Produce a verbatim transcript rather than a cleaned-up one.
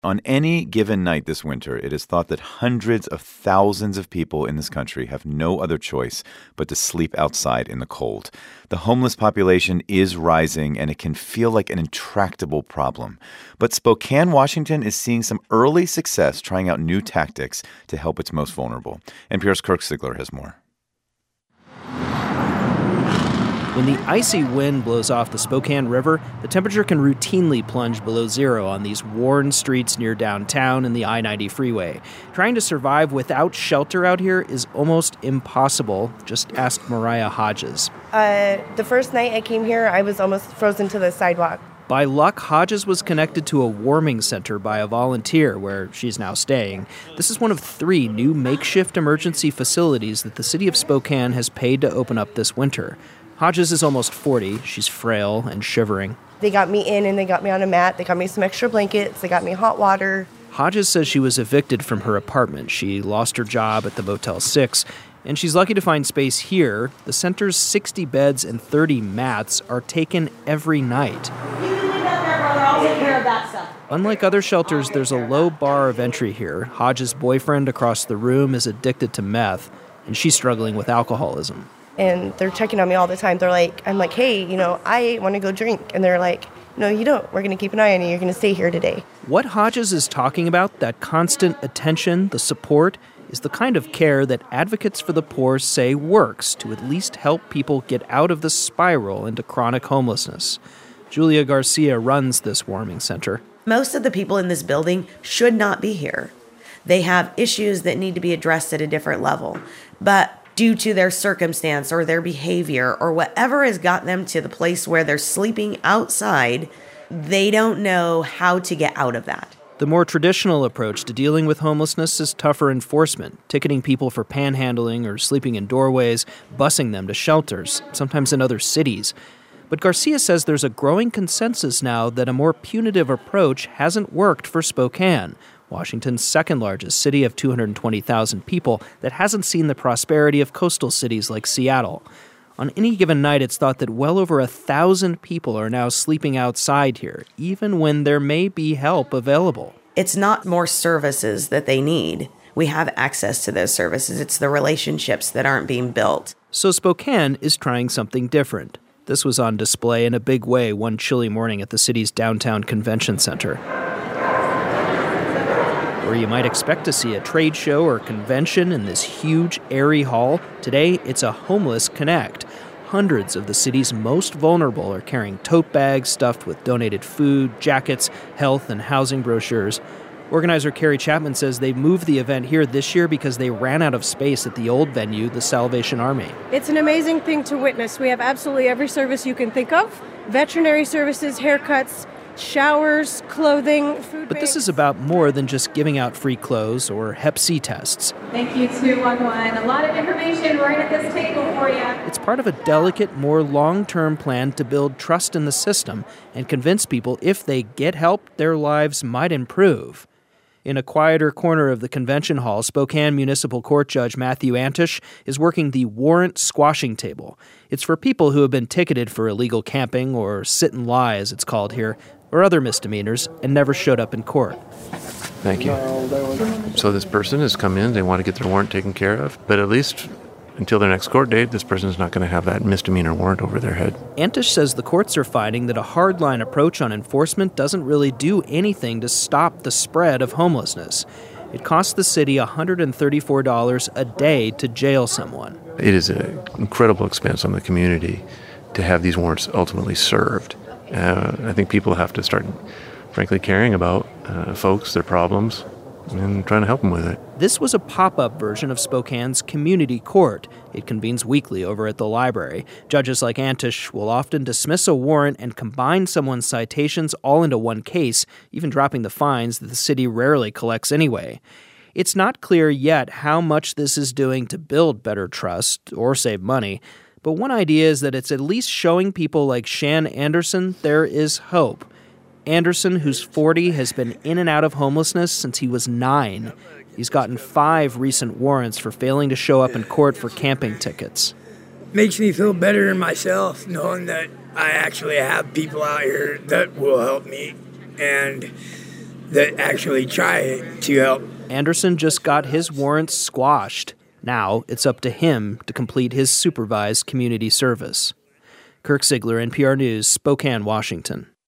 On any given night this winter, it is thought that hundreds of thousands of people in this country have no other choice but to sleep outside in the cold. The homeless population is rising, and it can feel like an intractable problem. But Spokane, Washington is seeing some early success trying out new tactics to help its most vulnerable. N P R's Kirk Sigler has more. When the icy wind blows off the Spokane River, the temperature can routinely plunge below zero on these worn streets near downtown and the I ninety freeway. Trying to survive without shelter out here is almost impossible. Just ask Mariah Hodges. Uh, the first night I came here, I was almost frozen to the sidewalk. By luck, Hodges was connected to a warming center by a volunteer where she's now staying. This is one of three new makeshift emergency facilities that the city of Spokane has paid to open up this winter. Hodges is almost forty. She's frail and shivering. They got me in and they got me on a mat. They got me some extra blankets. They got me hot water. Hodges says she was evicted from her apartment. She lost her job at the Motel six, and she's lucky to find space here. The center's sixty beds and thirty mats are taken every night. You can leave that there, brother. I'll take care of that stuff. Unlike other shelters, there's a low bar of entry here. Hodges' boyfriend across the room is addicted to meth, and she's struggling with alcoholism. And they're checking on me all the time. They're like, I'm like, hey, you know, I want to go drink. And they're like, no, you don't. We're going to keep an eye on you. You're going to stay here today. What Hodges is talking about, that constant attention, the support, is the kind of care that advocates for the poor say works to at least help people get out of the spiral into chronic homelessness. Julia Garcia runs this warming center. Most of the people in this building should not be here. They have issues that need to be addressed at a different level. But due to their circumstance or their behavior or whatever has got them to the place where they're sleeping outside, they don't know how to get out of that. The more traditional approach to dealing with homelessness is tougher enforcement, ticketing people for panhandling or sleeping in doorways, busing them to shelters, sometimes in other cities. But Garcia says there's a growing consensus now that a more punitive approach hasn't worked for Spokane, Washington's second-largest city of two hundred twenty thousand people that hasn't seen the prosperity of coastal cities like Seattle. On any given night, it's thought that well over a thousand people are now sleeping outside here, even when there may be help available. It's not more services that they need. We have access to those services. It's the relationships that aren't being built. So Spokane is trying something different. This was on display in a big way one chilly morning at the city's downtown convention center. Where you might expect to see a trade show or convention in this huge, airy hall, today it's a Homeless Connect. Hundreds of the city's most vulnerable are carrying tote bags stuffed with donated food, jackets, health, and housing brochures. Organizer Carrie Chapman says they moved the event here this year because they ran out of space at the old venue, the Salvation Army. It's an amazing thing to witness. We have absolutely every service you can think of. Veterinary services, haircuts, showers, clothing, food But this banks. is about more than just giving out free clothes or Hep C tests. Thank you, two one one. A lot of information right at this table for you. It's part of a delicate, more long-term plan to build trust in the system and convince people if they get help, their lives might improve. In a quieter corner of the convention hall, Spokane Municipal Court Judge Matthew Antish is working the warrant squashing table. It's for people who have been ticketed for illegal camping or sit and lie, as it's called here, or other misdemeanors, and never showed up in court. Thank you. So this person has come in, they want to get their warrant taken care of, but at least until their next court date, this person is not going to have that misdemeanor warrant over their head. Antish says the courts are finding that a hardline approach on enforcement doesn't really do anything to stop the spread of homelessness. It costs the city one hundred thirty-four dollars a day to jail someone. It is an incredible expense on the community to have these warrants ultimately served. Uh, I think people have to start, frankly, caring about uh, folks, their problems, and trying to help them with it. This was a pop-up version of Spokane's community court. It convenes weekly over at the library. Judges like Antish will often dismiss a warrant and combine someone's citations all into one case, even dropping the fines that the city rarely collects anyway. It's not clear yet how much this is doing to build better trust or save money, but one idea is that it's at least showing people like Shan Anderson there is hope. Anderson, who's forty, has been in and out of homelessness since he was nine. He's gotten five recent warrants for failing to show up in court for camping tickets. Makes me feel better in myself knowing that I actually have people out here that will help me. And that actually try to help. Anderson just got his warrants squashed. Now it's up to him to complete his supervised community service. Kirk Ziegler, N P R News, Spokane, Washington.